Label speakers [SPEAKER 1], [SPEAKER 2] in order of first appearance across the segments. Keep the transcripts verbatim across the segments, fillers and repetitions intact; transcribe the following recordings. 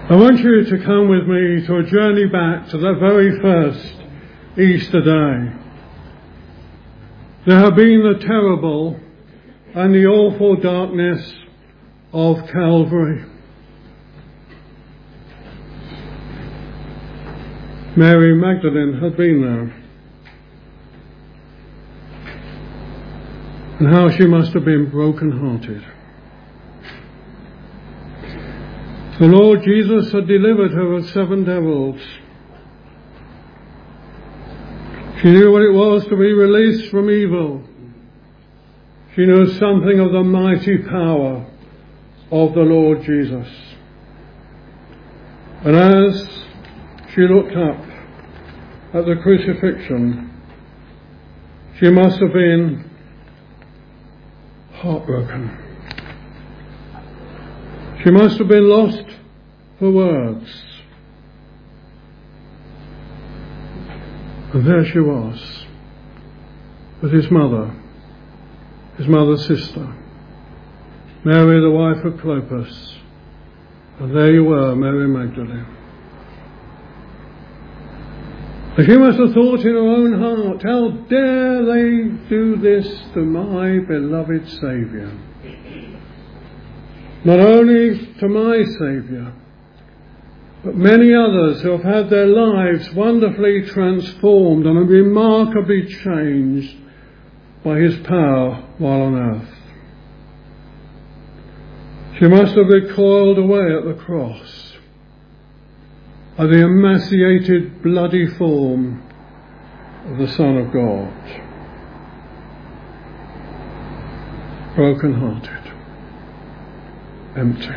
[SPEAKER 1] I want you to come with me to a journey back to that very first Easter day. There have been the terrible and the awful darkness of Calvary. Mary Magdalene had been there. And how she must have been broken-hearted. The Lord Jesus had delivered her of seven devils. She knew what it was to be released from evil. She knew something of the mighty power of the Lord Jesus. And as she looked up at the crucifixion, she must have been heartbroken. She must have been lost for words. And there she was, with his mother, his mother's sister, Mary the wife of Clopas. And there you were, Mary Magdalene. And she must have thought in her own heart, how dare they do this to my beloved Saviour? Not only to my Saviour, but many others who have had their lives wonderfully transformed and remarkably changed by his power while on earth. She must have recoiled away at the cross, at the emaciated, bloody form of the Son of God, broken-hearted. Empty.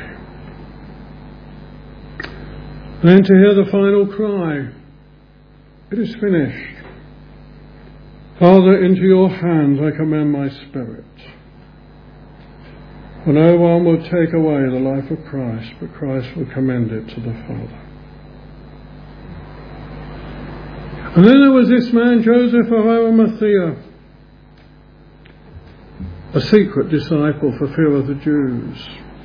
[SPEAKER 1] And then to hear the final cry, it is finished. Father, into your hands I commend my spirit. For no one will take away the life of Christ, but Christ will commend it to the Father. And then there was this man, Joseph of Arimathea, a secret disciple for fear of the Jews.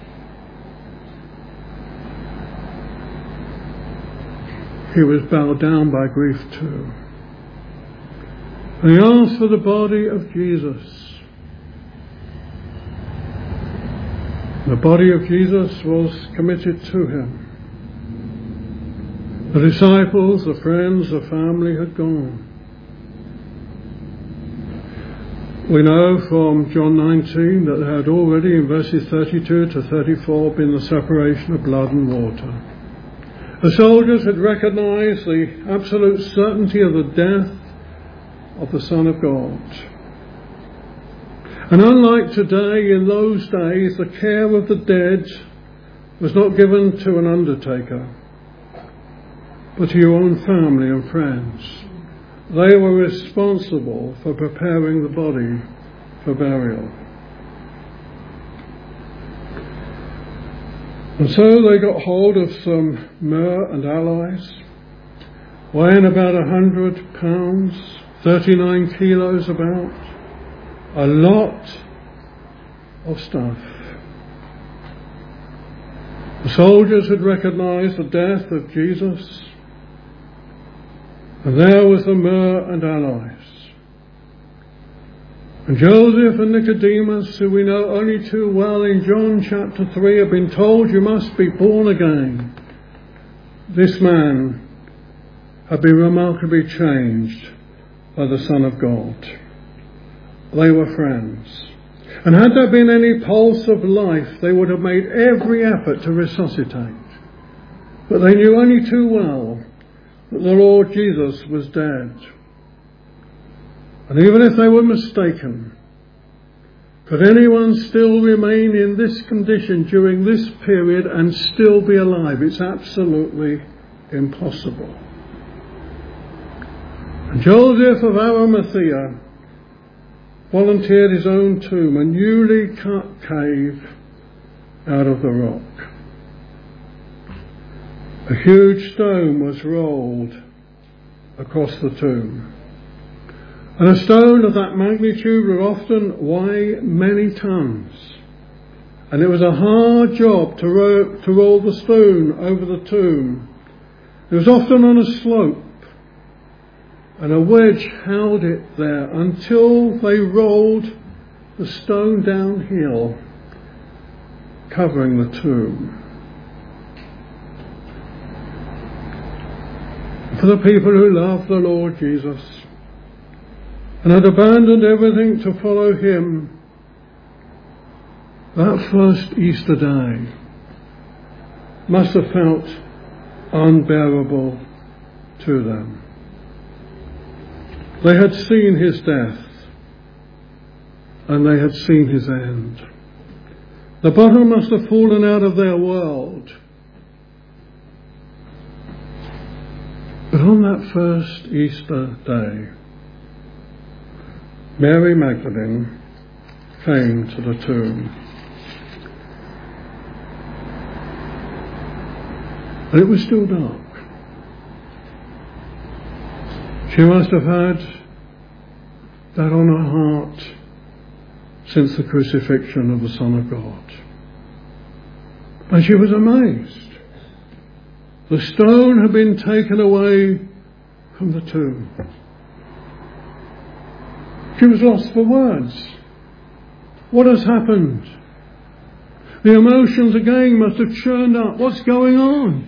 [SPEAKER 1] He was bowed down by grief too. And he asked for the body of Jesus. The body of Jesus was committed to him. The disciples, the friends, the family had gone. We know from John nineteen that there had already in verses thirty-two to thirty-four been the separation of blood and water. The soldiers had recognized the absolute certainty of the death of the Son of God. And unlike today, in those days, the care of the dead was not given to an undertaker, but to your own family and friends. They were responsible for preparing the body for burial. And so they got hold of some myrrh and aloes, weighing about a hundred pounds, thirty-nine kilos about, a lot of stuff. The soldiers had recognized the death of Jesus, and there was the myrrh and aloes. And Joseph and Nicodemus, who we know only too well in John chapter three, have been told you must be born again. This man had been remarkably changed by the Son of God. They were friends. And had there been any pulse of life, they would have made every effort to resuscitate. But they knew only too well that the Lord Jesus was dead. And even if they were mistaken, could anyone still remain in this condition during this period and still be alive? It's absolutely impossible. And Joseph of Arimathea volunteered his own tomb, a newly cut cave out of the rock. A huge stone was rolled across the tomb. And a stone of that magnitude would often weigh many tons. And it was a hard job to, ro- to roll the stone over the tomb. It was often on a slope, and a wedge held it there until they rolled the stone downhill, covering the tomb. For the people who loved the Lord Jesus and had abandoned everything to follow him, that first Easter day must have felt unbearable to them. They had seen his death and they had seen his end. The bottom must have fallen out of their world. But on that first Easter day, Mary Magdalene came to the tomb. And it was still dark. She must have had that on her heart since the crucifixion of the Son of God. And she was amazed. The stone had been taken away from the tomb. She was lost for words. What has happened? The emotions again must have churned up. What's going on?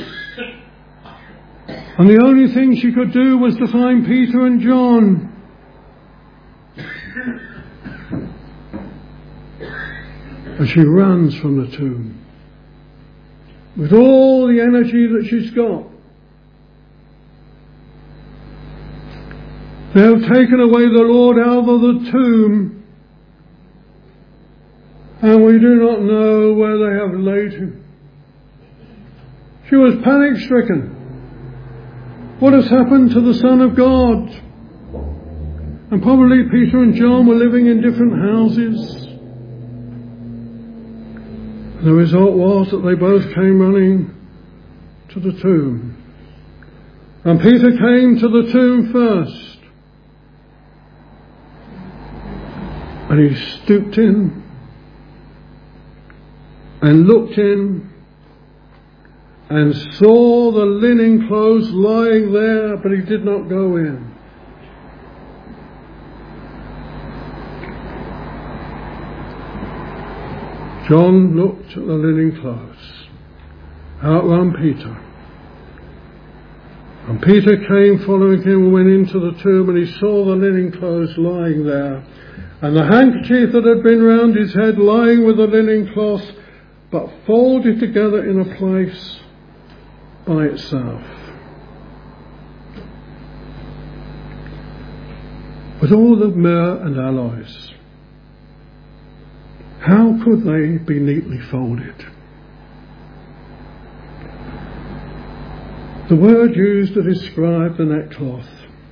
[SPEAKER 1] And the only thing she could do was to find Peter and John. And she runs from the tomb with all the energy that she's got. They have taken away the Lord out of the tomb, and we do not know where they have laid him. She was panic-stricken. What has happened to the Son of God? And probably Peter and John were living in different houses. And the result was that they both came running to the tomb. And Peter came to the tomb first. And he stooped in and looked in and saw the linen clothes lying there, but he did not go in. John looked at the linen clothes. Out ran Peter. And Peter came following him and went into the tomb, and he saw the linen clothes lying there, and the handkerchief that had been round his head lying with the linen cloth, but folded together in a place by itself. With all the myrrh and aloes, how could they be neatly folded? The word used to describe the neckcloth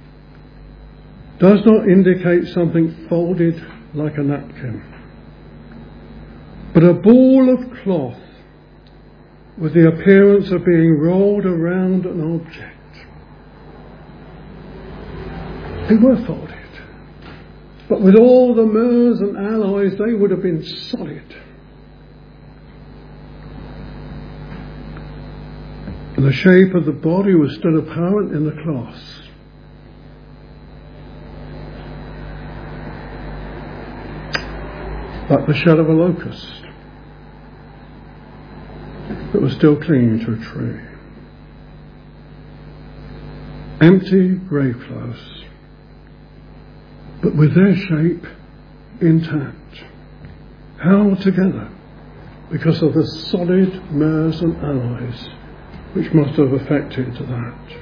[SPEAKER 1] does not indicate something folded like a napkin, but a ball of cloth with the appearance of being rolled around an object. They were folded, but with all the myrrhs and alloys, they would have been solid. And the shape of the body was still apparent in the cloth. Like the shell of a locust that was still clinging to a tree. Empty grave clothes, but with their shape intact, held together because of the solid myrrhs and alloys which must have affected that.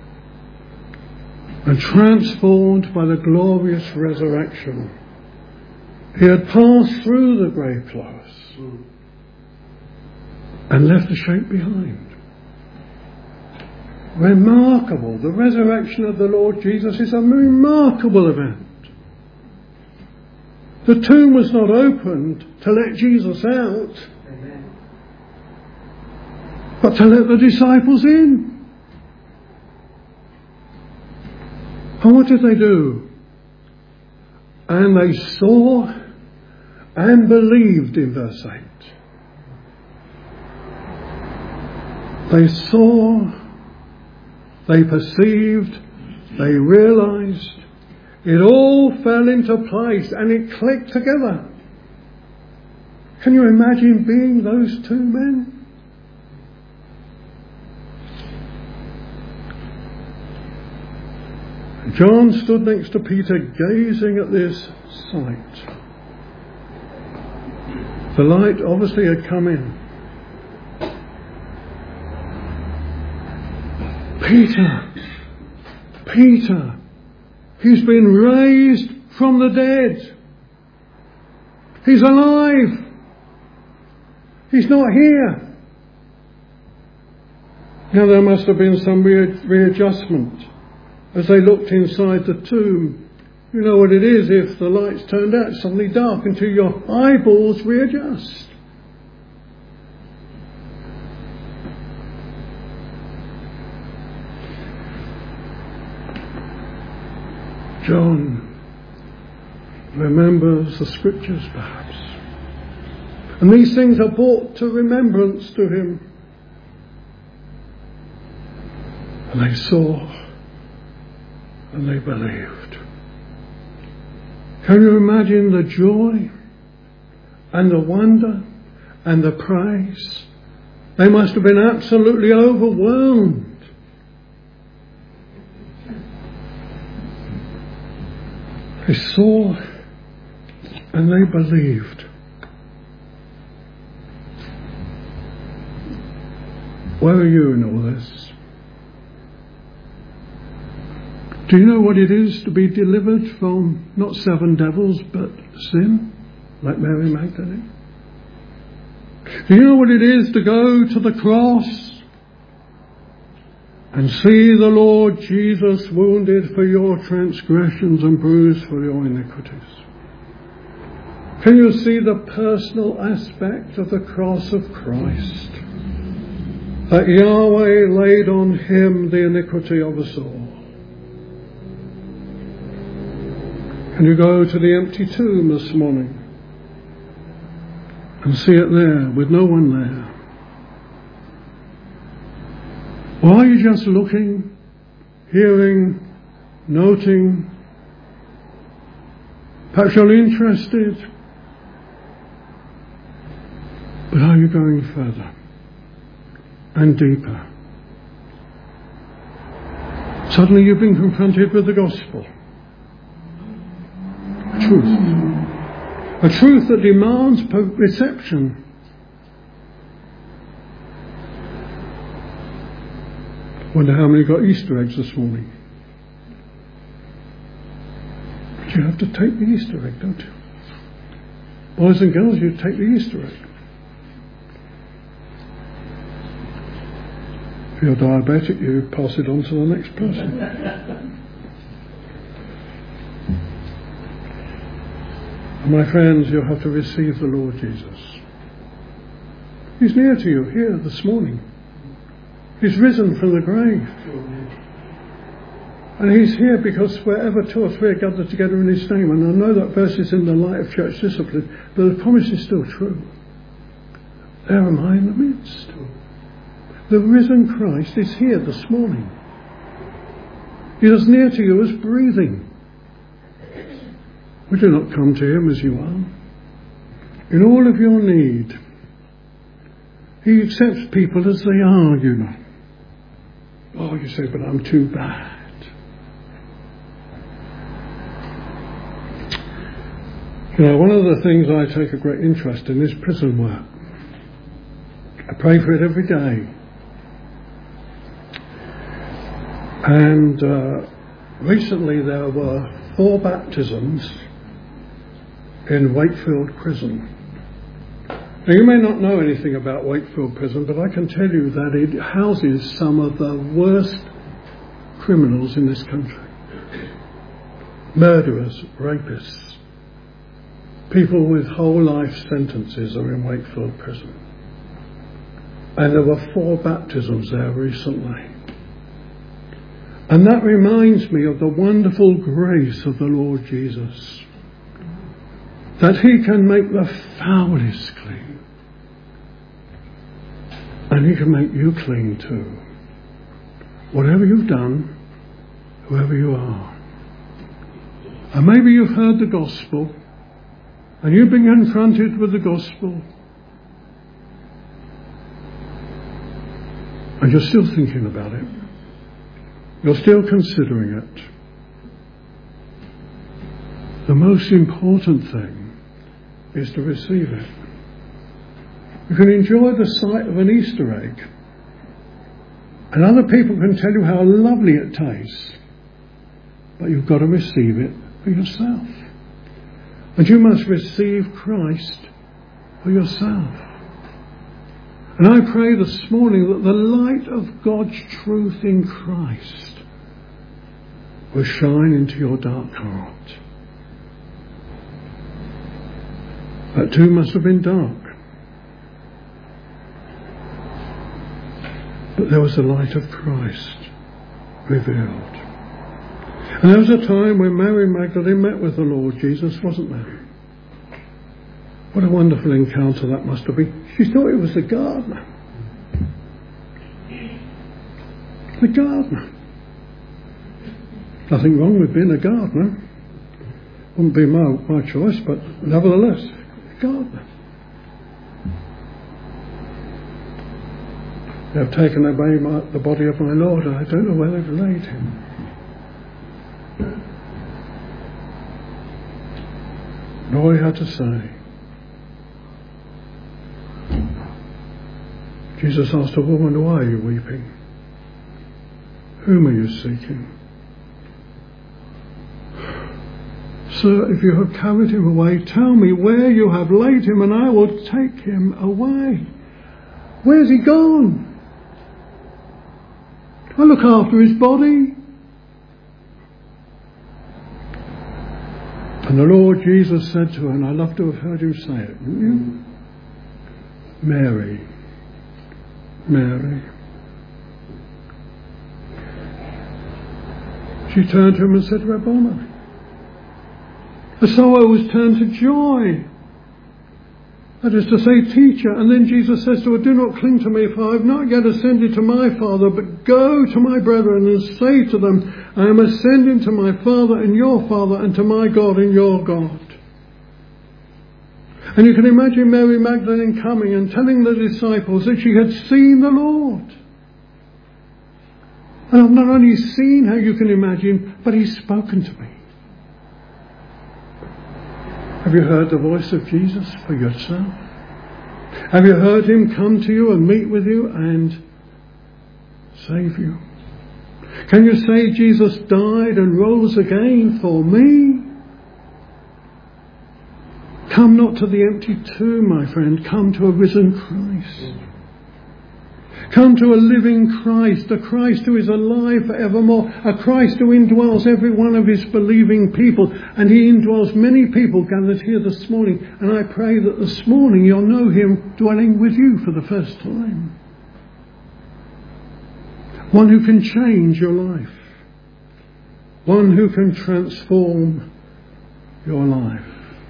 [SPEAKER 1] And transformed by the glorious resurrection, he had passed through the grave clothes and left the shape behind. Remarkable. The resurrection of the Lord Jesus is a remarkable event. The tomb was not opened to let Jesus out, Amen, but to let the disciples in. And what did they do? And they saw and believed in verse eight. They saw, they perceived, they realized, it all fell into place and it clicked together. Can you imagine being those two men? John stood next to Peter, gazing at this sight. The light obviously had come in. Peter, Peter, he's been raised from the dead. He's alive. He's not here. Now there must have been some re- readjustment as they looked inside the tomb. You know what it is if the lights turned out suddenly dark until your eyeballs readjust. John remembers the scriptures perhaps. And these things are brought to remembrance to him. And they saw and they believed. Can you imagine the joy and the wonder and the praise? They must have been absolutely overwhelmed. They saw and they believed. Where are you in all this? Do you know what it is to be delivered from not seven devils but sin, like Mary Magdalene? Do you know what it is to go to the cross and see the Lord Jesus wounded for your transgressions and bruised for your iniquities? Can you see the personal aspect of the cross of Christ? That Yahweh laid on him the iniquity of us all. Can you go to the empty tomb this morning and see it there with no one there? Or are you just looking, hearing, noting? Perhaps you're interested. But are you going further and deeper? Suddenly you've been confronted with the gospel. Truth. A truth that demands reception. Wonder how many got Easter eggs this morning. But you have to take the Easter egg, don't you? Boys and girls, you take the Easter egg. If you're diabetic, you pass it on to the next person. My friends, you'll have to receive the Lord Jesus. He's near to you here this morning. He's risen from the grave. And he's here because wherever two or three are gathered together in his name, and I know that verse is in the light of church discipline, but the promise is still true. There am I in the midst. The risen Christ is here this morning. He is as near to you as breathing. We do not come to him as you are. In all of your need, he accepts people as they are, you know. Oh, you say, but I'm too bad. You know, one of the things I take a great interest in is prison work. I pray for it every day. And uh, recently there were four baptisms in Wakefield Prison. Now you may not know anything about Wakefield Prison, but I can tell you that it houses some of the worst criminals in this country. Murderers, rapists, people with whole life sentences are in Wakefield Prison. And there were four baptisms there recently. And that reminds me of the wonderful grace of the Lord Jesus. that he can make the foulest clean. And he can make you clean too. Whatever you've done, whoever you are. And maybe you've heard the gospel, and you've been confronted with the gospel, and you're still thinking about it. You're still considering it. The most important thing is to receive it. You can enjoy the sight of an Easter egg, and other people can tell you how lovely it tastes, but you've got to receive it for yourself. And you must receive Christ for yourself. And I pray this morning that the light of God's truth in Christ will shine into your dark heart. That too must have been dark. But there was the light of Christ revealed. And there was a time when Mary Magdalene met with the Lord Jesus, wasn't there? What a wonderful encounter that must have been. She thought it was the gardener. The gardener. Nothing wrong with being a gardener. Wouldn't be my, my choice, but nevertheless, a gardener. They have taken away my, the body of my Lord, and I don't know where they've laid him. And all he had to say, Jesus asked a woman, why are you weeping? Whom are you seeking? Sir, if you have carried him away, tell me where you have laid him, and I will take him away. Where's he gone? I look after his body. And the Lord Jesus said to her, and I love to have heard you say it, didn't you? Mary. Mary. She turned to him and said, Rabboni. The sorrow was turned to joy. That is to say, teacher. And then Jesus says to her, do not cling to me, for I have not yet ascended to my Father, but go to my brethren and say to them, I am ascending to my Father and your Father, and to my God and your God. And you can imagine Mary Magdalene coming and telling the disciples that she had seen the Lord. And I've not only seen her, you can imagine, but he's spoken to me. Have you heard the voice of Jesus for yourself? Have you heard him come to you and meet with you and save you? Can you say Jesus died and rose again for me? Come not to the empty tomb, my friend. Come to a risen Christ. Come to a living Christ, a Christ who is alive forevermore, a Christ who indwells every one of his believing people, and he indwells many people gathered here this morning. And I pray that this morning you'll know him dwelling with you for the first time. One who can change your life. One who can transform your life.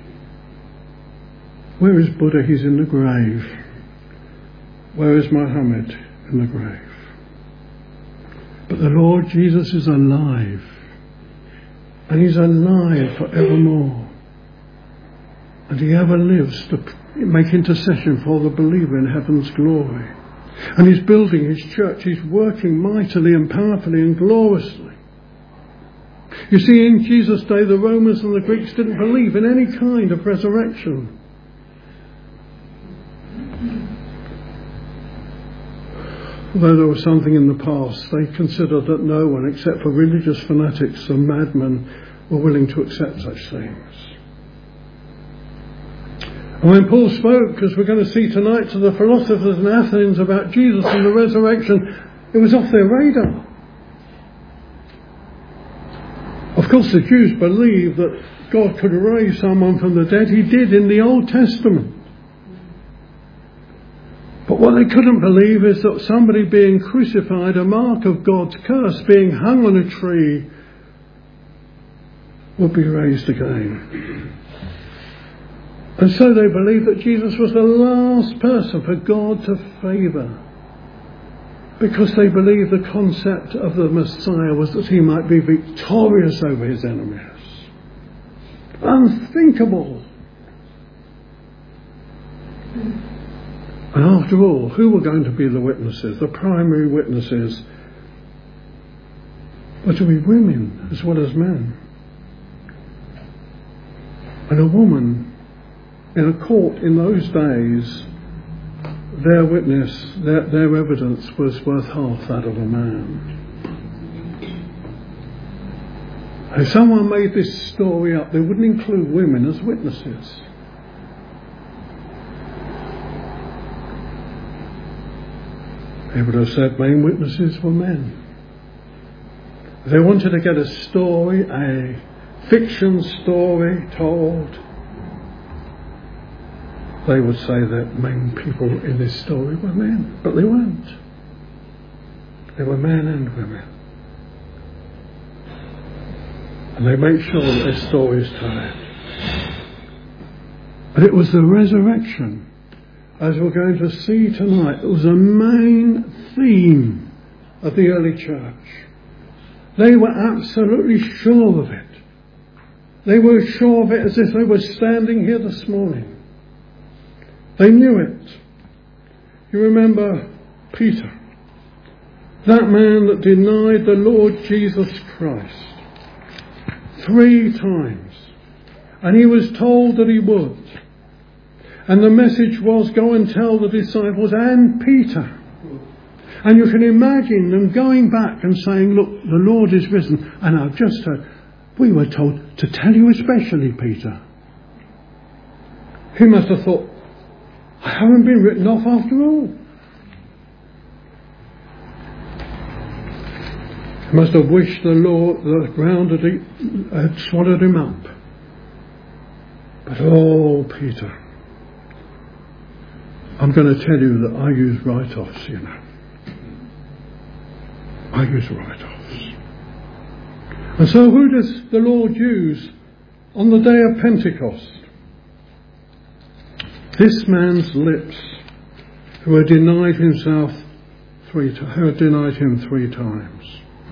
[SPEAKER 1] Where is Buddha? He's in the grave. Where is Muhammad? In the grave. But the Lord Jesus is alive. And he's alive forevermore. And he ever lives to make intercession for the believer in heaven's glory. And he's building his church. He's working mightily and powerfully and gloriously. You see, in Jesus' day, the Romans and the Greeks didn't believe in any kind of resurrection. Although there was something in the past, they considered that no one except for religious fanatics and madmen were willing to accept such things. And when Paul spoke, as we're going to see tonight, to the philosophers in Athens about Jesus and the resurrection, it was off their radar. Of course, the Jews believed that God could raise someone from the dead. He did in the Old Testament. But what they couldn't believe is that somebody being crucified, a mark of God's curse, being hung on a tree, would be raised again. And so they believed that Jesus was the last person for God to favour, because they believed the concept of the Messiah was that he might be victorious over his enemies. Unthinkable. And after all, who were going to be the witnesses, the primary witnesses? Were to be women as well as men. And a woman in a court in those days, their witness, their, their evidence was worth half that of a man. If someone made this story up, they wouldn't include women as witnesses. They would have said main witnesses were men. If they wanted to get a story, a fiction story told, they would say that main people in this story were men. But they weren't. They were men and women. And they make sure that their story is told. But it was the resurrection, as we're going to see tonight, it was a main theme of the early church. They were absolutely sure of it. They were sure of it as if they were standing here this morning. They knew it. You remember Peter, that man that denied the Lord Jesus Christ three times, and he was told that he would. And the message was, go and tell the disciples and Peter. And you can imagine them going back and saying, look, the Lord is risen. And I've just heard, we were told to tell you especially, Peter. He must have thought, I haven't been written off after all. He must have wished the Lord, the ground had, eat, had swallowed him up. But oh, Peter, I'm going to tell you that I use write-offs, you know. I use write-offs. And so who does the Lord use on the day of Pentecost? This man's lips, who had denied himself three times, who had denied him three times.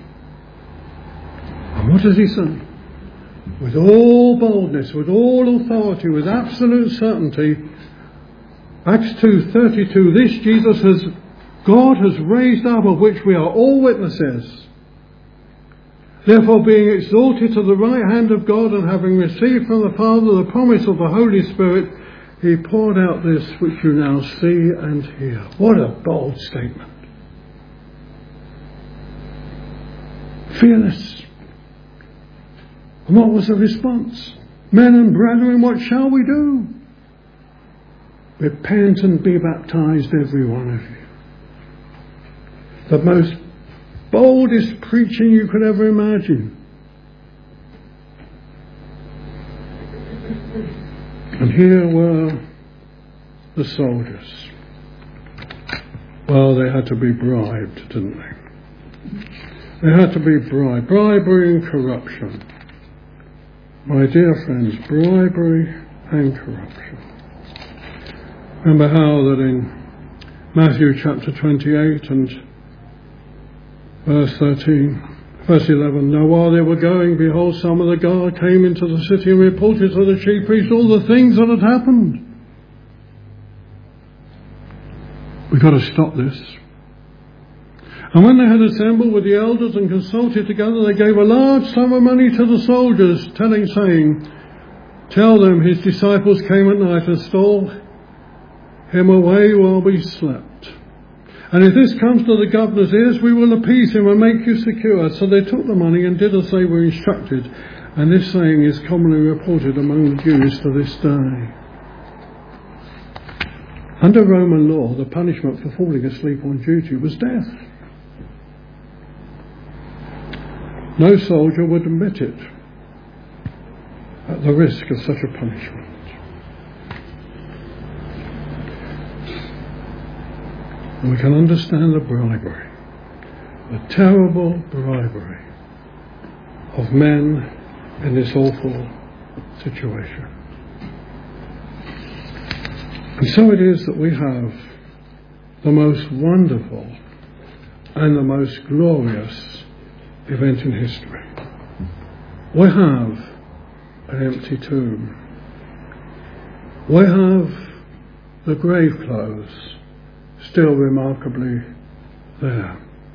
[SPEAKER 1] And what does he say? With all boldness, with all authority, with absolute certainty, Acts two thirty-two, this Jesus has, God has raised up, of which we are all witnesses. Therefore, being exalted to the right hand of God, and having received from the Father the promise of the Holy Spirit, he poured out this which you now see and hear. What a bold statement. Fearless. And what was the response? Men and brethren, what shall we do? Repent and be baptized, every one of you. The most boldest preaching you could ever imagine. And here were the soldiers. Well, they had to be bribed, didn't they? They had to be bribed. Bribery and corruption. My dear friends, bribery and corruption. Remember how that in Matthew chapter twenty-eight and verse thirteen, verse eleven, now while they were going, behold, some of the guard came into the city and reported to the chief priest all the things that had happened. We've got to stop this. And when they had assembled with the elders and consulted together, they gave a large sum of money to the soldiers, telling, saying, tell them his disciples came at night and stole him away while we slept. And if this comes to the governor's ears, we will appease him and make you secure. So they took the money and did as they were instructed. And this saying is commonly reported among the Jews to this day. Under Roman law, the punishment for falling asleep on duty was death. No soldier would admit it at the risk of such a punishment. And we can understand the bribery, the terrible bribery of men in this awful situation. And so it is that we have the most wonderful and the most glorious event in history. We have an empty tomb. We have the grave clothes still remarkably there.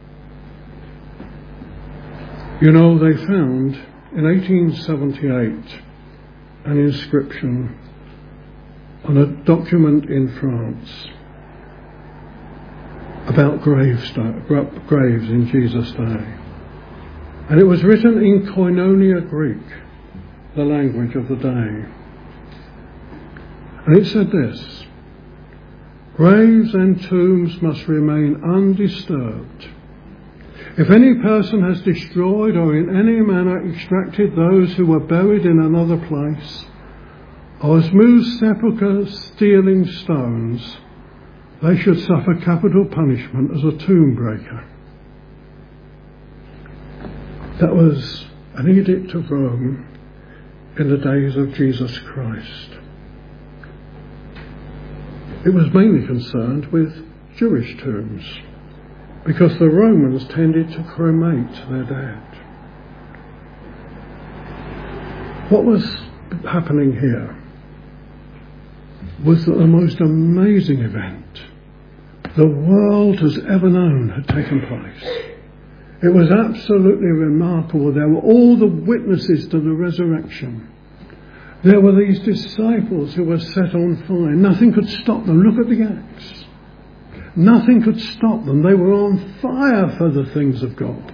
[SPEAKER 1] You know, they found in eighteen seventy-eight an inscription on a document in France about graves in Jesus' day. And it was written in Koinonia Greek, the language of the day. And it said this: graves and tombs must remain undisturbed. If any person has destroyed or in any manner extracted those who were buried in another place, or has moved sepulchres stealing stones, they should suffer capital punishment as a tomb breaker. That was an edict of Rome in the days of Jesus Christ. It was mainly concerned with Jewish tombs, because the Romans tended to cremate their dead. What was happening here was that the most amazing event the world has ever known had taken place. It was absolutely remarkable. There were all the witnesses to the resurrection. There were these disciples who were set on fire. Nothing could stop them. Look at the Acts. Nothing could stop them. They were on fire for the things of God.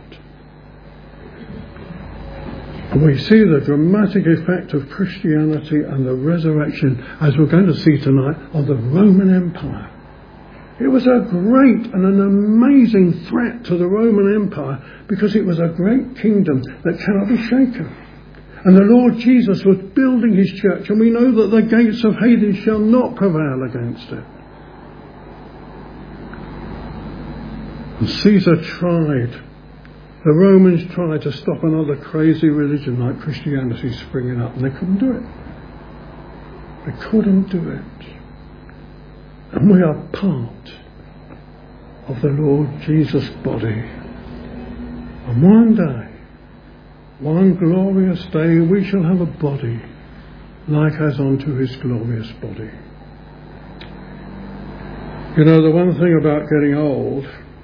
[SPEAKER 1] And we see the dramatic effect of Christianity and the resurrection, as we're going to see tonight, on the Roman Empire. It was a great and an amazing threat to the Roman Empire, because it was a great kingdom that cannot be shaken. And the Lord Jesus was building his church, and we know that the gates of Hades shall not prevail against it. And Caesar tried, the Romans tried to stop another crazy religion like Christianity springing up, and they couldn't do it. They couldn't do it. And we are part of the Lord Jesus' body. And one day, one glorious day, we shall have a body like as unto his glorious body. You know, the one thing about getting old,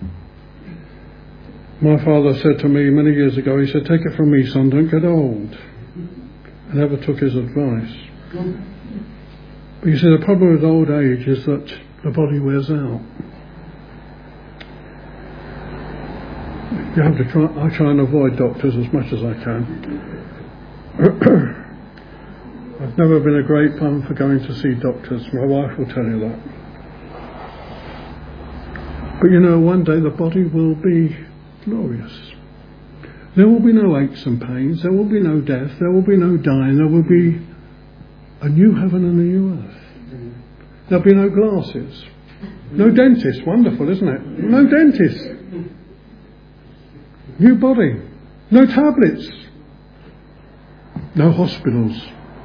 [SPEAKER 1] my father said to me many years ago, he said, take it from me, son, don't get old. I never took his advice. But you see, the problem with old age is that the body wears out. You have to try, I try and avoid doctors as much as I can. I've never been a great fan for going to see doctors. My wife will tell you that. But you know, one day the body will be glorious. There will be no aches and pains. There will be no death. There will be no dying. There will be a new heaven and a new earth. There'll be no glasses. No dentist. Wonderful, isn't it? No dentist. New body. No tablets. No hospitals.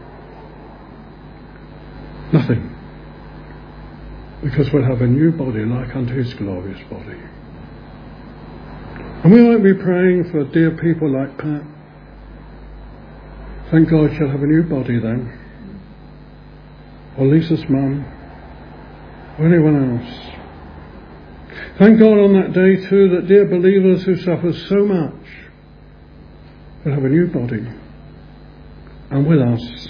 [SPEAKER 1] Nothing. Because we'll have a new body like unto his glorious body. And we might be praying for dear people like Pat. Thank God she'll have a new body then. Or Lisa's mum. Or anyone else. Thank God on that day too that dear believers who suffer so much will have a new body. And with us.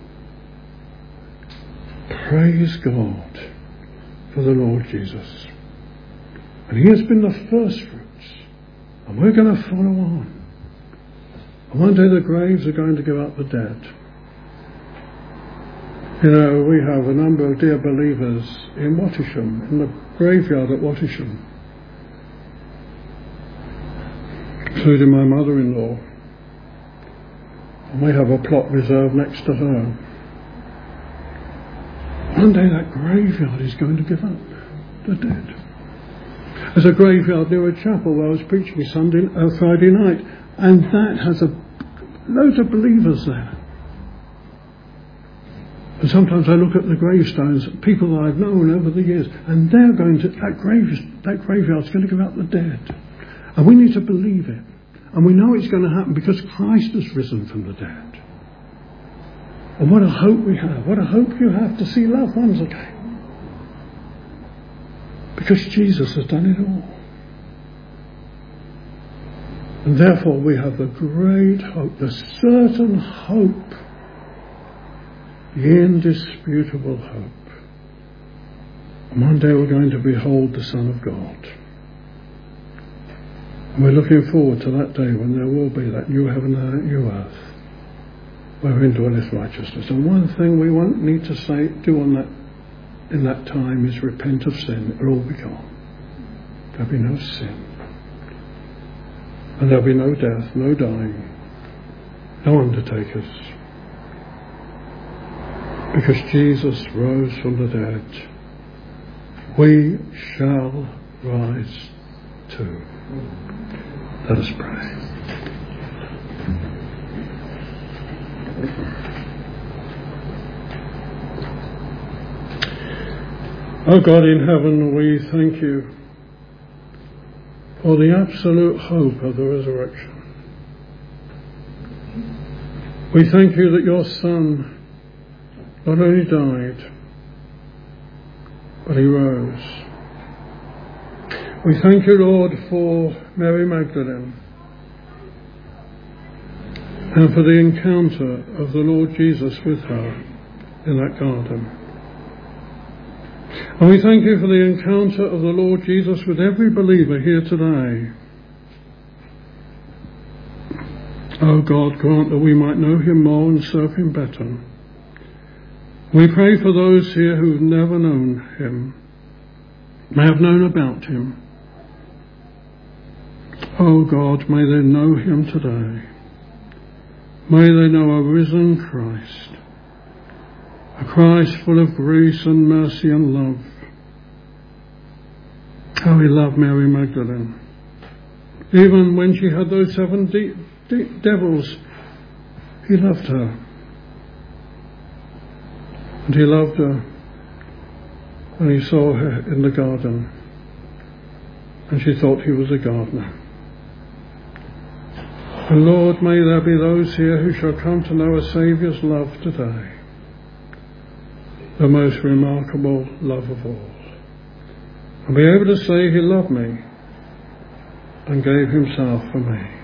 [SPEAKER 1] Praise God for the Lord Jesus. And he has been the first fruits. And we're going to follow on. And one day the graves are going to give up the dead. You know, we have a number of dear believers in Wattisham, in the graveyard at Wattisham, including my mother-in-law. And we have a plot reserved next to her. One day that graveyard is going to give up the dead. There's a graveyard near a chapel where I was preaching Sunday, uh, Friday night, and that has a loads of believers there. And sometimes I look at the gravestones, people that I've known over the years, and they're going to, that grave, that graveyard's going to give out the dead. And we need to believe it. And we know it's going to happen because Christ has risen from the dead. And what a hope we have. What a hope you have to see loved ones again. Because Jesus has done it all. And therefore we have the great hope, the certain hope, the indisputable hope. And one day we're going to behold the Son of God. And we're looking forward to that day when there will be that new heaven and that new earth wherein dwelleth righteousness. And one thing we won't need to say, do on that, in that time is repent of sin. It will all be gone. There'll be no sin. And there'll be no death, no dying, no undertakers. Because Jesus rose from the dead, we shall rise too. Let us pray. Oh God in heaven, we thank you for the absolute hope of the resurrection. We thank you that your Son not only died, but he rose. We thank you, Lord, for Mary Magdalene and for the encounter of the Lord Jesus with her in that garden. And we thank you for the encounter of the Lord Jesus with every believer here today. Oh God, grant that we might know him more and serve him better. We pray for those here who've never known him, may have known about him. Oh God, may they know him today. May they know a risen Christ, a Christ full of grace and mercy and love. How he loved Mary Magdalene. Even when she had those seven de- de- devils, he loved her. And he loved her when he saw her in the garden, and she thought he was a gardener. And Lord, may there be those here who shall come to know a Saviour's love today, the most remarkable love of all, and be able to say he loved me and gave himself for me.